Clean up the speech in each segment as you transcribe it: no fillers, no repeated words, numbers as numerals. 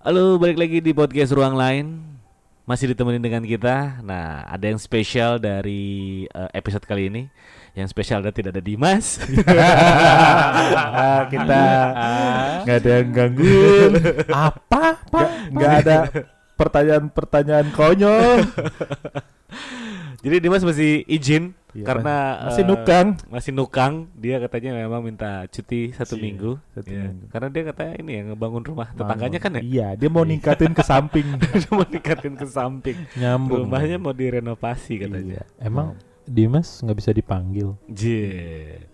Halo, balik lagi di podcast Ruang Lain. Masih ditemenin dengan kita. Nah, ada yang spesial dari episode kali ini. Yang spesial dan tidak ada Dimas. Kita nggak ada yang gangguin. Apa? Nggak ada pertanyaan-pertanyaan konyol. Jadi Dimas masih izin Iya, karena masih nukang. Masih nukang. Dia katanya memang minta cuti satu Cie, minggu. satu Iya. minggu. Karena dia katanya ini yang ngebangun rumah tetangganya kan ya. Iya, dia mau ningkatin ke samping. Dia mau ningkatin ke samping. Nyambung. Rumahnya mau direnovasi katanya. Emang Dimas nggak bisa dipanggil? Jee.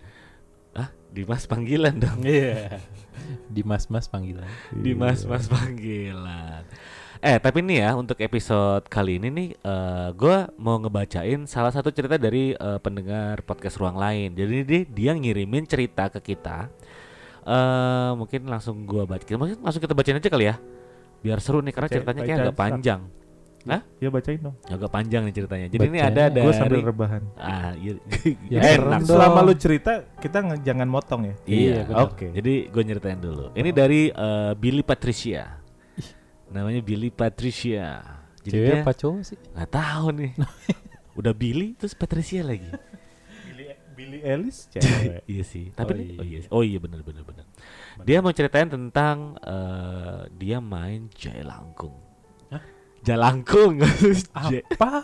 Dimas panggilan dong. Iya. Dimas panggilan. Dimas panggilan. Tapi nih ya, untuk episode kali ini nih gue mau ngebacain salah satu cerita dari pendengar podcast Ruang Lain. Jadi dia ngirimin cerita ke kita. Mungkin langsung gue baca. Mungkin langsung kita bacain aja kali ya, biar seru nih karena ceritanya kayak agak panjang. Hah? Ya bacain dong. Agak panjang nih ceritanya. Jadi ini Bacain. ada dari Gue sambil rebahan. iya. Ya, Enak. keren dong. Selama lu cerita, kita jangan motong ya. Iya, benar. Oke. Jadi gue nyeritain dulu. Ini dari Billy Patricia. Namanya Billy Patricia. Jadi Cewek dia apa cowok sih? nggak tahu nih. Udah Billy terus Patricia lagi. Billy Ellis cewek. Iya sih. Oh, Tapi iya. oh iya benar. Dia mau ceritain tentang dia main Jailangkung. Hah? Jalangkung. Apa?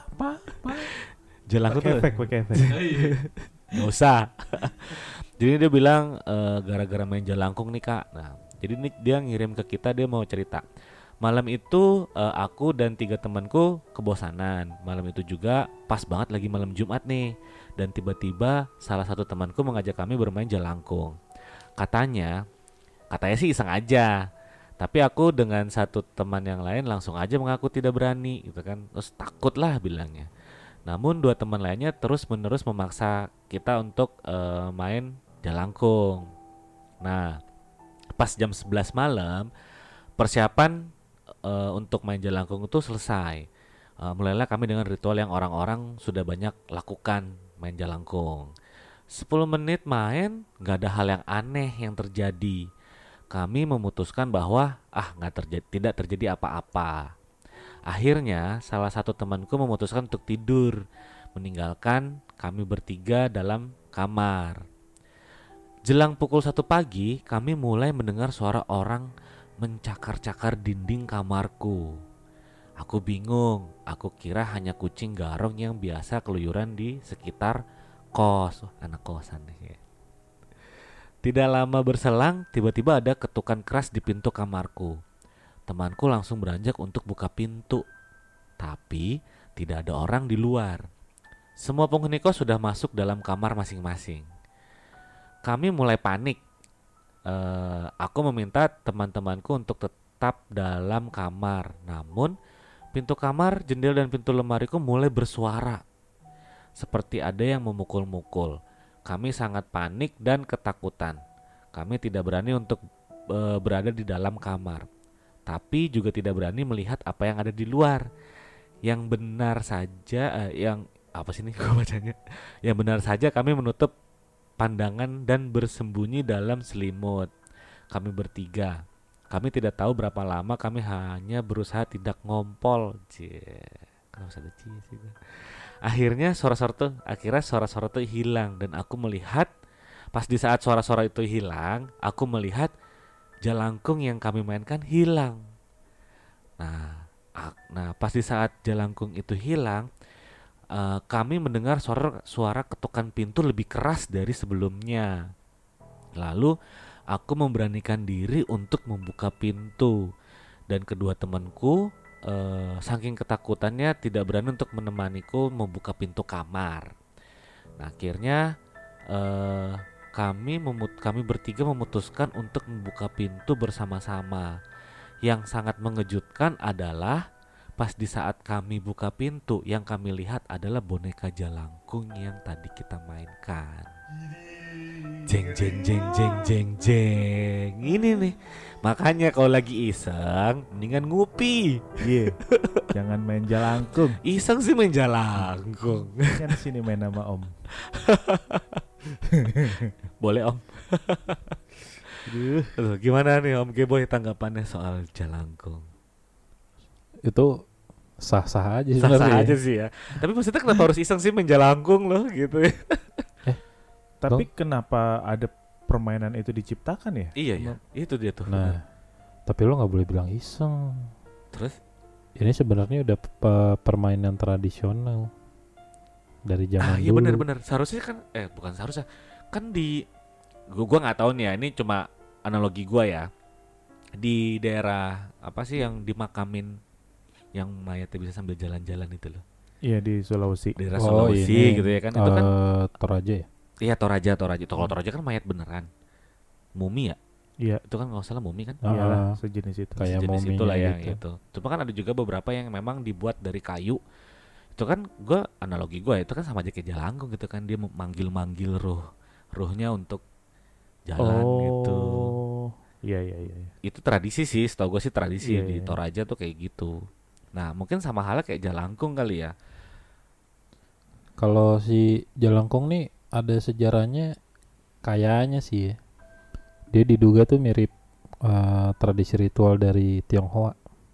Jalangkung tuh Pakai efek. nggak usah. Jadi dia bilang gara-gara main Jalangkung nih kak. Nah, jadi ini dia ngirim ke kita, dia mau cerita. Malam itu aku dan 3 temanku kebosanan. Malam itu juga pas banget lagi malam Jumat nih. Dan tiba-tiba salah satu temanku mengajak kami bermain Jalangkung. Katanya sih iseng aja. Tapi aku dengan satu teman yang lain langsung aja mengaku tidak berani gitu kan. Terus takut lah bilangnya. Namun 2 teman lainnya terus-menerus memaksa kita untuk main Jalangkung. Nah, pas jam 11 malam persiapan untuk main Jalangkung itu selesai. Mulailah kami dengan ritual yang orang-orang sudah banyak lakukan, main Jalangkung. 10 menit main, gak ada hal yang aneh yang terjadi. Kami memutuskan bahwa tidak terjadi apa-apa. Akhirnya salah satu temanku memutuskan untuk tidur, meninggalkan kami bertiga dalam kamar. Jelang pukul 1 pagi, kami mulai mendengar suara orang mencakar-cakar dinding kamarku. Aku bingung, aku kira hanya kucing garong yang biasa keluyuran di sekitar kos. Anak kosan nih. Tidak lama berselang, tiba-tiba ada ketukan keras di pintu kamarku. Temanku langsung beranjak untuk buka pintu. Tapi tidak ada orang di luar. Semua penghuni kos sudah masuk dalam kamar masing-masing. Kami mulai panik. Aku meminta teman-temanku untuk tetap dalam kamar. Namun pintu kamar, jendela dan pintu lemariku mulai bersuara. Seperti ada yang memukul-mukul. Kami sangat panik dan ketakutan. Kami tidak berani untuk berada di dalam kamar. Tapi juga tidak berani melihat apa yang ada di luar. Yang benar saja Yang benar saja kami menutup pandangan dan bersembunyi dalam selimut. Kami bertiga. Kami tidak tahu berapa lama kami hanya berusaha tidak ngompol. Kenapa ada cie sih? Akhirnya suara-suara itu hilang dan aku melihat, pas di saat suara-suara itu hilang, aku melihat Jalangkung yang kami mainkan hilang. Nah, pas di saat Jalangkung itu hilang, kami mendengar suara ketukan pintu lebih keras dari sebelumnya. Lalu aku memberanikan diri untuk membuka pintu. Dan kedua temanku saking ketakutannya tidak berani untuk menemaniku membuka pintu kamar. Nah, akhirnya kami bertiga memutuskan untuk membuka pintu bersama-sama. Yang sangat mengejutkan adalah pas di saat kami buka pintu, yang kami lihat adalah boneka Jalangkung yang tadi kita mainkan. Jeng jeng jeng jeng jeng jeng. Ini nih, makanya kalau lagi iseng mendingan ngupi. Iya. Jangan main Jalangkung. Iseng sih main Jalangkung. Kan sini main sama Om. Boleh Om. Aduh, gimana nih Om Geboy tanggapannya soal Jalangkung? itu sah-sah aja Sah-sah sebenarnya. aja sih ya. Tapi maksudnya kenapa harus iseng sih main jalangkung loh gitu ya? Tapi kenapa ada permainan itu diciptakan ya? Iya ya, itu dia tuh. Nah, tapi lo nggak boleh bilang iseng. Terus? Ini sebenarnya udah permainan tradisional dari zaman Iya dulu. benar-benar. Seharusnya kan, bukan seharusnya, kan gua nggak tahu nih ya. Ini cuma analogi gua ya. Di daerah apa sih yang dimakamin, yang mayatnya bisa sambil jalan-jalan itu loh. Iya di Sulawesi. Daerah Oh, Sulawesi ini, gitu ya kan. Itu kan, Toraja ya? iya Toraja. Kalau Toraja kan mayat beneran. Mumi ya. Iya. Itu kan nggak salah mumi kan. Iyalah sejenis itu. Kayak Sejenis mominya itulah yang gitu. itu. Cuma kan ada juga beberapa yang memang dibuat dari kayu. Itu kan analogi gue itu kan sama aja kayak jalangkung gitu kan, dia manggil-manggil ruhnya untuk jalan gitu. Iya. Itu tradisi sih, setahu gue sih tradisi Iya, di iya. Toraja tuh kayak gitu. Nah mungkin sama halnya kayak jalangkung kali ya. Kalau si Jalangkung nih ada sejarahnya kayaknya sih ya. Dia diduga tuh mirip tradisi ritual dari Tionghoa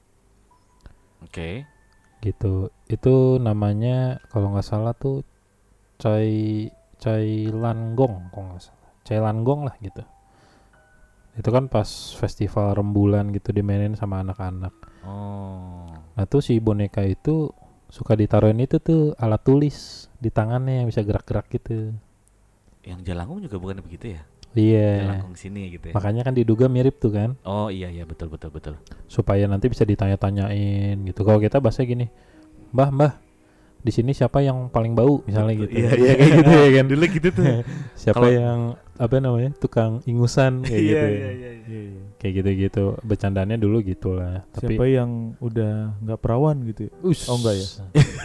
Oke. gitu. Itu namanya kalau nggak salah tuh Cai Langgong kalau nggak salah. Cai Langgong lah gitu. Itu kan pas festival rembulan gitu dimainin sama anak-anak. Oh. Nah tuh si boneka itu suka ditaruhin itu tuh alat tulis di tangannya yang bisa gerak-gerak gitu. Yang jalangkung juga bukan begitu ya? Iya. Jalangkung sini gitu ya. Makanya kan diduga mirip tuh kan. Oh iya betul. Supaya nanti bisa ditanya-tanyain gitu. Kalau kita bahasa gini, Mbah, di sini siapa yang paling bau misalnya gitu. Iya kayak gitu ya kan. Dulu gitu tuh. Siapa Kalau- yang apa namanya tukang ingusan kayak gitu. Iya. Iya. Kayak gitu-gitu. Bercandanya dulu gitulah. Tapi Siapa yang udah nggak perawan gitu? Ya? Oh, enggak ya?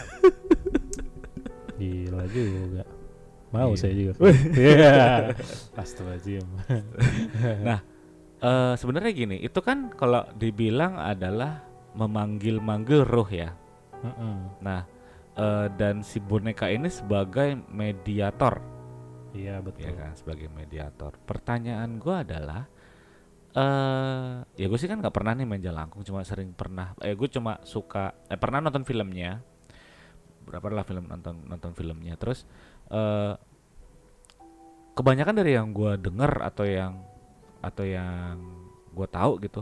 Gila juga. Mau Iya. saya juga. Iya. Astagfirullahaladzim. Sebenarnya gini, itu kan kalau dibilang adalah memanggil-manggil roh ya. Nah, dan si boneka ini sebagai mediator, Iya betul. ya kan, sebagai mediator. Pertanyaan gue adalah, ya gue sih kan nggak pernah nih main jalangkung, cuma sering pernah. Gue cuma suka, pernah nonton filmnya. Berapa lah film nonton filmnya. Terus, kebanyakan dari yang gue dengar atau yang gue tahu gitu,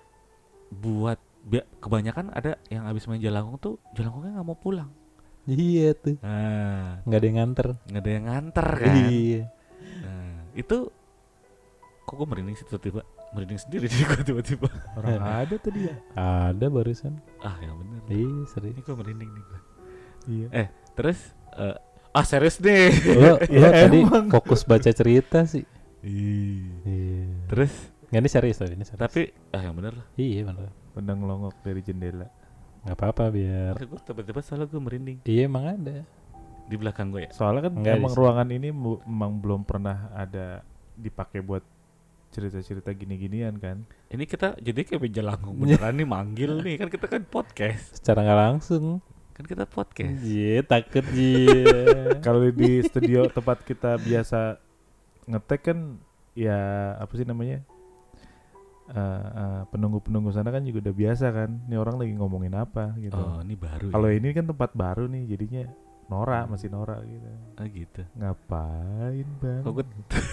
kebanyakan ada yang habis main jalangkung tuh jalangkungnya nggak mau pulang. Iya tuh. Nah, Nggak ada yang nganter. nggak ada yang nganter kan. Iya. Nah, itu kok gue merinding sih tiba-tiba, merinding sendiri jadi gue tiba-tiba. Orang ada tadi ya? Ada barusan. Yang bener. Iya serius. Ini gue merinding nih gue. Iya. Terus, serius deh. Lo Ya, tadi emang. fokus baca cerita sih. Iya. Terus, Nggak, ini serius tapi ini serius. tapi yang bener lah. Iya bener. Pandang longok dari jendela. Nggak apa-apa biar. Gue tiba-tiba soalnya gue merinding Iya emang ada. di belakang gue ya. Soalnya kan Enggak, emang di- ruangan ini emang belum pernah ada dipakai buat cerita-cerita gini-ginian kan. Ini kita jadi kayak main jalangkung beneran nih, manggil nih, kan kita kan podcast. Secara nggak langsung. Kan kita podcast. Iya takut iya. Kalau di studio tempat kita biasa ngetek kan ya apa sih namanya? Penunggu-penunggu sana kan juga udah biasa kan. Ini orang lagi ngomongin apa gitu. Oh, ini baru Kalau ya. ini kan tempat baru nih jadinya masih norak gitu. Gitu. Ngapain bang? Kok gue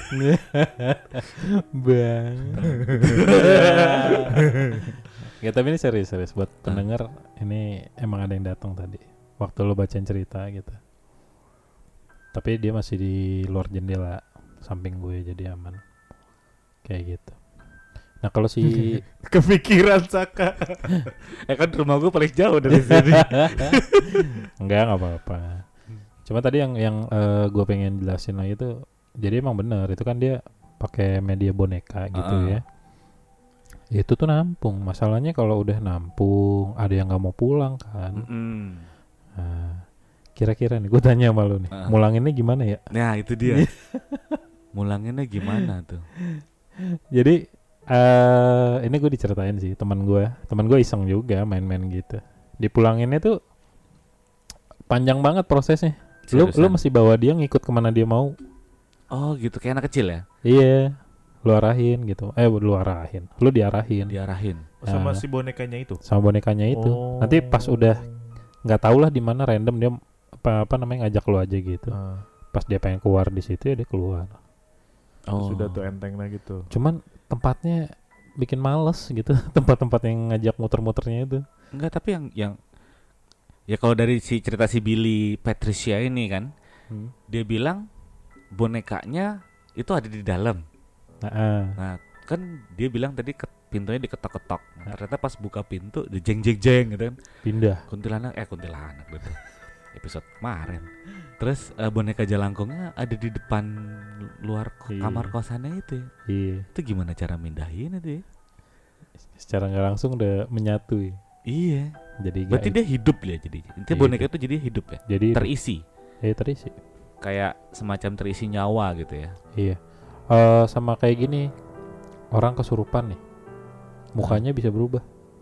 Bang. Ya tapi ini serius buat pendengar. Ini emang ada yang datang tadi waktu lo bacain cerita gitu. Tapi dia masih di luar jendela samping gue jadi aman. Kayak gitu. Nah kalau si Kepikiran Saka. kan rumah gue paling jauh dari sini. nggak apa-apa. Cuma tadi yang gue pengen jelasin lagi tuh, jadi emang benar itu kan dia pakai media boneka gitu ya. Itu tuh nampung. Masalahnya kalau udah nampung, ada yang nggak mau pulang kan. Nah, kira-kira nih gue tanya sama lu nih, mulanginnya gimana ya? Nah itu dia. Mulanginnya gimana tuh? Jadi ini gue diceritain sih teman gue iseng juga main-main gitu. Dipulanginnya tuh panjang banget prosesnya. Lu Seriusan? mesti bawa dia ngikut kemana dia mau. Oh gitu, kayak anak kecil ya? Iya, lu arahin gitu. Lu arahin, lu diarahin. Diarahin. sama Nah, si bonekanya itu. sama bonekanya itu. Oh. Nanti pas udah nggak tahu lah di mana random dia apa namanya ngajak lu aja gitu. Ah, Pas dia pengen keluar di situ ya dia keluar. sudah tuh entengnya gitu. Cuman tempatnya bikin males gitu. Tempat-tempat yang ngajak muter-muternya itu. Enggak, tapi yang ya kalau dari si cerita si Billy Patricia ini kan, dia bilang bonekanya itu ada di dalam. Nah, kan dia bilang tadi pintunya diketok-ketok. Nah, ternyata pas buka pintu dijeng-jeng-jeng gitu kan. Pindah. Kuntilanak gitu. Episode kemarin. Terus boneka jelangkungnya ada di depan luar Iya. kamar kosannya itu ya. Iya. Itu gimana cara mindahin itu ya? Secara nggak langsung udah menyatu ya. Iya. Jadi Berarti dia hidup ya jadi. Intinya Iya, boneka itu jadi hidup ya. jadi Terisi. terisi. Kayak semacam terisi nyawa gitu ya. Iya. Sama kayak gini. Orang kesurupan nih. Mukanya bisa berubah.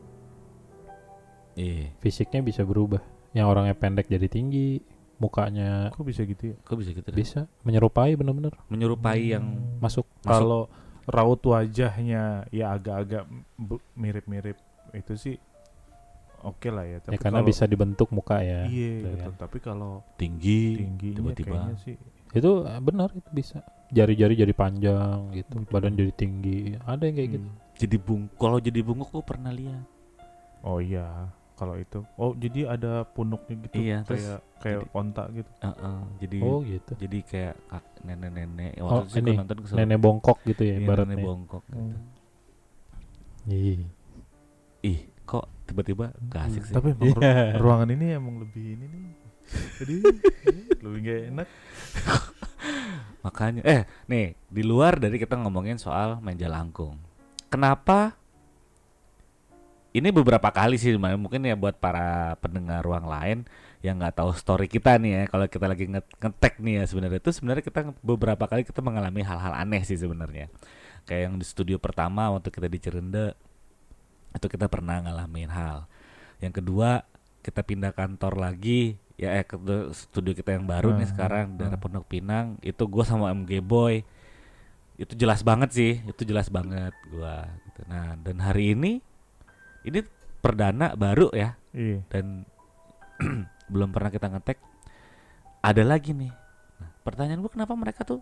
Iya. Fisiknya bisa berubah. Yang orangnya pendek jadi tinggi, mukanya Kok bisa gitu ya? Kok bisa gitu? Deh? bisa menyerupai bener-bener Menyerupai yang masuk. Kalau raut wajahnya ya agak-agak mirip-mirip itu sih oke lah ya. Tapi Ya karena kalau- bisa dibentuk muka ya. Iya gitu gitu. kan. Tapi kalau tingginya tingginya tiba-tiba. kayaknya sih. Itu benar itu bisa. Jari-jari jadi panjang gitu, Betul. badan jadi tinggi. Ada yang kayak gitu. Jadi kalau jadi bungkuk gue pernah lihat. Oh iya, kalau itu. Oh, jadi ada punuknya gitu. Iya, terus kayak jadi- onta gitu. Jadi Oh gitu. jadi kayak nenek-nenek. Oh, Waktu itu ini, gue nonton kesel. Nenek bongkok gitu ya Iya, ibaratnya. nenek bongkok. Gitu. Iya. Ih, kok tiba-tiba gak asik sih. Tapi emang Iya. ruangan ini emang lebih ini nih. Jadi lebih gak enak. Makanya nih di luar dari kita ngomongin soal main jelangkung. Kenapa? Ini beberapa kali sih sebenarnya, mungkin ya buat para pendengar ruang lain yang nggak tahu story kita nih ya. Kalau kita lagi ngetek nih ya sebenarnya kita beberapa kali kita mengalami hal-hal aneh sih sebenarnya. Kayak yang di studio pertama waktu kita di Cirende itu kita pernah ngalamin hal. Yang kedua kita pindah kantor lagi ya ke studio kita yang baru nih sekarang daerah Pondok Pinang, itu gue sama MG Boy itu jelas banget gue gitu. Nah dan hari ini perdana baru ya Iya. dan belum pernah kita ngetek, ada lagi nih. Nah, pertanyaan gue kenapa mereka tuh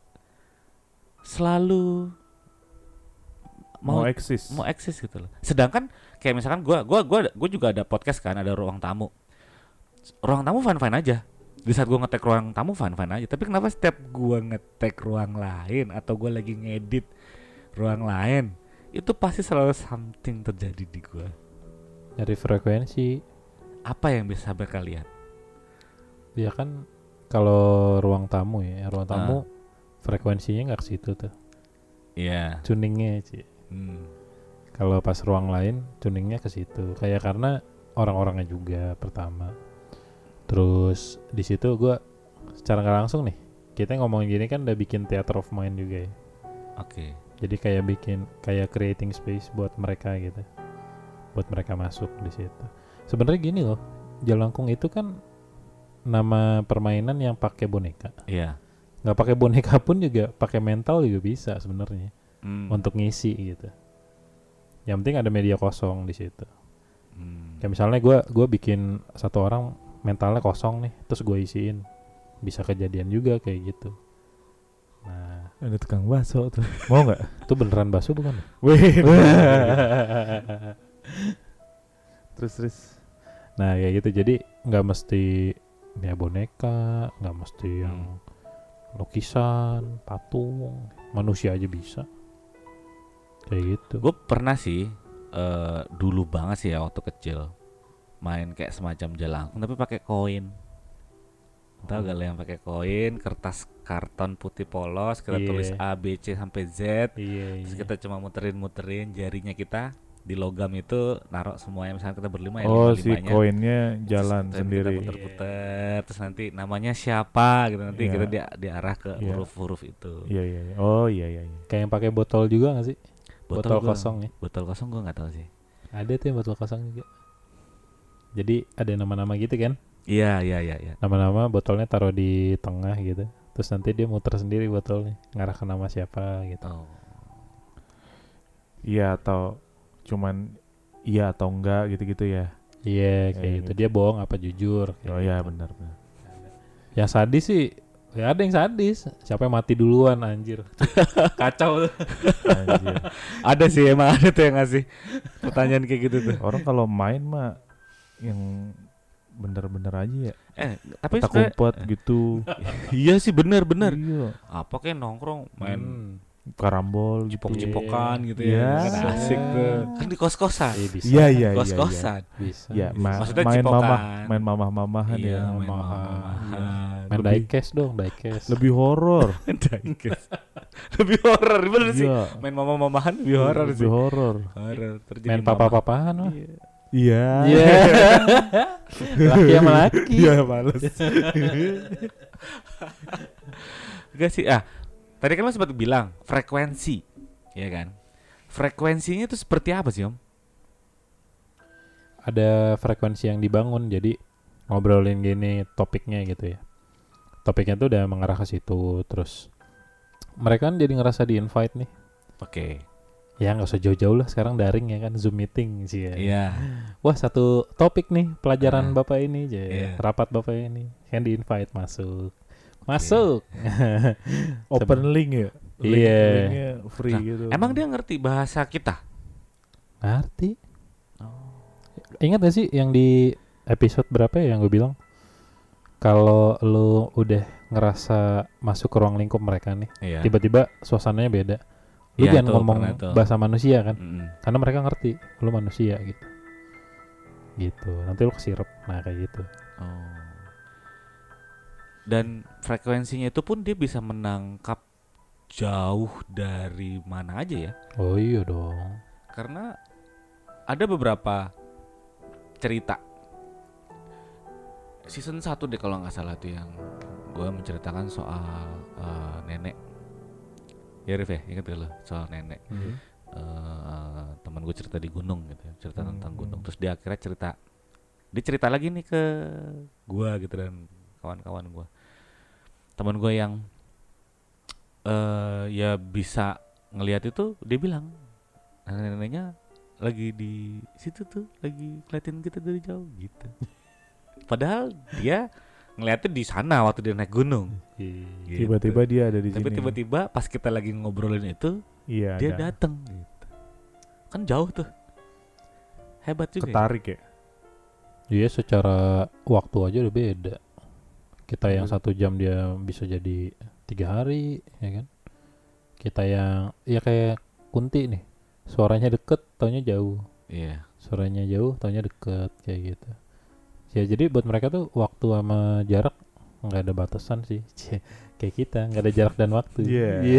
selalu Mau eksis. mau eksis gitu loh. Sedangkan kayak misalkan gue juga ada podcast kan, ada ruang tamu. Ruang tamu fine aja. Di saat gue ngetek ruang tamu fine aja. Tapi kenapa setiap gue ngetek ruang lain atau gue lagi ngedit ruang lain, itu pasti selalu something terjadi di gue. Dari frekuensi. Apa yang bisa mereka lihat? Ya kan kalau ruang tamu ya, ruang tamu frekuensinya nggak ke situ tuh. Iya. Tuningnya sih. Kalau pas ruang lain tuningnya ke situ. Kayak karena orang-orangnya juga pertama. Terus di situ gue secara nggak langsung nih, kita ngomongin gini kan udah bikin theater of mind juga ya. Oke. Jadi kayak bikin kayak creating space buat mereka gitu, buat mereka masuk di situ. Sebenarnya gini loh, Jelangkung itu kan nama permainan yang pakai boneka. Iya. Nggak pakai boneka pun juga pakai mental juga bisa sebenarnya untuk ngisi gitu. Yang penting ada media kosong di situ. Kayak misalnya gue bikin satu orang mentalnya kosong nih, terus gue isiin, bisa kejadian juga kayak gitu. Nah, Ada tukang bakso tuh. Mau nggak? itu beneran bakso bukan? Wih. Terus. Nah kayak gitu, jadi nggak mesti ya boneka, nggak mesti yang lukisan, patung, manusia aja bisa. Kayak gitu. Gue pernah sih dulu banget sih ya waktu kecil main kayak semacam jelangkung tapi pakai koin. Tahu gak lo yang pakai koin, kertas karton putih polos, kita Iya. tulis A, B, C sampai Z. Iya. Terus kita cuma muterin jarinya kita di logam itu, naruh semuanya, misalnya kita berlima ya Oh, si lima-limanya. koinnya Terus jalan kita sendiri. puter-puter, terus nanti namanya siapa gitu, nanti Iya. kita diarah ke Iya. huruf-huruf itu. Iya. Oh iya. Kayak yang pakai botol juga nggak sih? Botol gua- kosong ya. Botol kosong gue nggak tahu sih. Ada tuh yang botol kosong juga. Jadi ada nama-nama gitu kan? Iya. Nama-nama botolnya taruh di tengah gitu. Terus nanti dia muter sendiri botolnya, ngarah ke nama siapa gitu. Oh. Iya, atau cuman iya atau enggak gitu-gitu ya. Iya kayak Kayak gitu. gitu. Dia bohong apa jujur. kayak Oh ya gitu. benar. Yang sadis sih ya ada yang sadis. Siapa yang mati duluan anjir. Kacau tuh. Anjir. Ada sih emang ada tuh yang ngasih pertanyaan kayak gitu tuh. Orang kalau main mah yang bener-bener aja ya. Tapi Kita sebenarnya kumpet gitu. iya sih bener. Iya. Apa kayak nongkrong main Karambol gitu. cipok-cipokan gitu Iya. ya. Kan asik tuh. Kan di kos-kosan. Bisa. Iya. Kos-kosan. Bisa. Ya, Maksudnya main cipokan. main mamah-mamahan Iya, ya. main Mamahan. mamahan. Main Lebih- diecast dong, diecast. Lebih horor. Diecast. Lebih horor bener sih. Iya. Main mama-mamahan lebih horor sih. Lebih horor. Horor. Terjadi Main mama. papa-papahan lah. Iya. Iya. Laki sama laki. Iya, males. Enggak sih. Tadi kan lo sempat bilang frekuensi, ya kan? Frekuensinya itu seperti apa sih, Om? Ada frekuensi yang dibangun, jadi ngobrolin gini topiknya gitu ya. Topiknya tuh udah mengarah ke situ, terus mereka kan jadi ngerasa di-invite nih. Oke. Ya nggak usah jauh-jauh lah, sekarang daring ya kan, Zoom meeting sih ya. Iya. Wah satu topik nih, pelajaran Ah. bapak ini, Iya. rapat bapak ini, kan di-invite masuk. Open link ya. Iya. Linknya free Nah, gitu. Emang dia ngerti bahasa kita? Ngerti. Oh. Ingat gak sih yang di episode berapa ya yang gue bilang? Kalau lu udah ngerasa masuk ke ruang lingkup mereka nih, Iya. tiba-tiba suasananya beda. Lu Iya, jangan tuh, ngomong pernah tuh. bahasa manusia kan, Mm-mm. karena mereka ngerti lu manusia gitu. Gitu. Nanti lu kesirep. Nah kayak gitu. Oh. Dan frekuensinya itu pun dia bisa menangkap jauh dari mana aja ya. Oh iya dong. Karena ada beberapa cerita season 1 deh kalau nggak salah tuh yang gue menceritakan soal nenek. Ya Rif ya, ingat gak lo soal nenek? Teman gue cerita di gunung gitu ya, cerita tentang gunung. Terus dia akhirnya dia cerita lagi nih ke gue gitu dan kawan-kawan gue. Teman gue yang ya bisa ngelihat itu, dia bilang nenek-neneknya lagi di situ tuh, lagi ngeliatin kita dari jauh gitu. Padahal dia ngeliatnya di sana waktu dia naik gunung. Gitu. Tiba-tiba dia ada di Tapi sini. tiba-tiba pas kita lagi ngobrolin itu, Iya. dia ada. datang gitu. Kan jauh tuh. Hebat juga. Ketarik ya. Iya secara waktu aja udah beda. Kita yang 1 jam dia bisa jadi 3 hari, ya kan? Kita yang ya kayak Kunti nih, suaranya deket, taunya jauh. Iya. Suaranya jauh, taunya deket, kayak gitu. Ya jadi buat mereka tuh waktu sama jarak nggak ada batasan sih. Kayak kita nggak ada jarak dan waktu. Iya.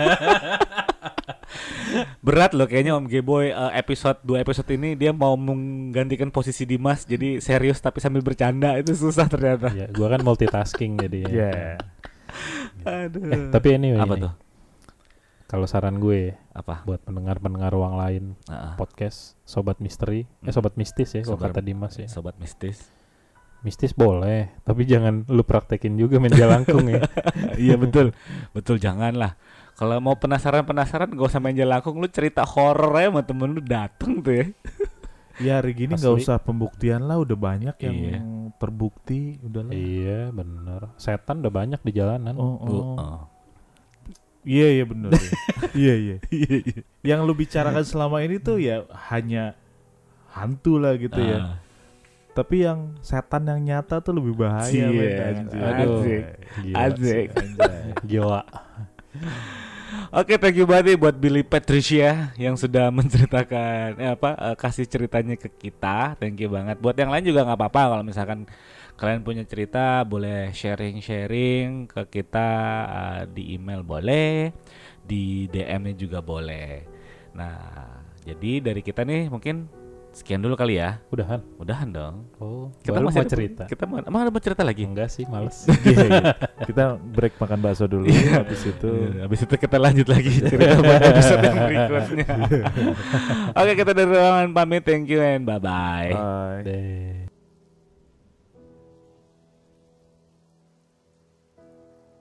Berat loh kayaknya Om Gboy, episode 2 episode ini dia mau menggantikan posisi Dimas jadi serius tapi sambil bercanda, itu susah ternyata. Ya, gua kan multitasking jadi. Iya. Aduh. Tapi anyway, Apa ini, tuh? kalau saran gue Apa? buat pendengar-pendengar ruang lain podcast Sobat Misteri, Sobat Mistis ya kalau kata Dimas ya. Sobat mistis. Mistis boleh, tapi jangan lu praktekin juga main jalangkung ya. Iya betul. Betul, janganlah. Kalau mau penasaran gak usah main jalangkung, lu cerita horor aja sama temen lu, dateng tuh ya. Ya hari gini nggak Asli. usah pembuktian lah, udah banyak yang Iya. terbukti, udah lah. Iya bener, setan udah banyak di jalanan. Iya bener. Iya. Yang lu bicarakan selama ini tuh ya hanya hantu lah gitu ya. Tapi yang setan yang nyata tuh lebih bahaya. Cie, men, anjir. aduh. asik. Gila Asik. Anjay. Gila. Oke, thank you banget nih buat Billy Patricia yang sudah menceritakan kasih ceritanya ke kita. Thank you banget. Buat yang lain juga nggak apa-apa kalau misalkan kalian punya cerita, boleh sharing ke kita, di email boleh, di DM-nya juga boleh. Nah, jadi dari kita nih mungkin sekian dulu kali ya. Udahan dong. Oh, Kita baru masih mau ada- cerita. Kita mau ada cerita lagi? Enggak sih, males. Iya. Kita break makan bakso dulu. Habis itu Habis itu kita lanjut lagi cerita buat episode yang berikutnya. Oke, kita dari ruangan pamit. Thank you and bye-bye. bye. Deh.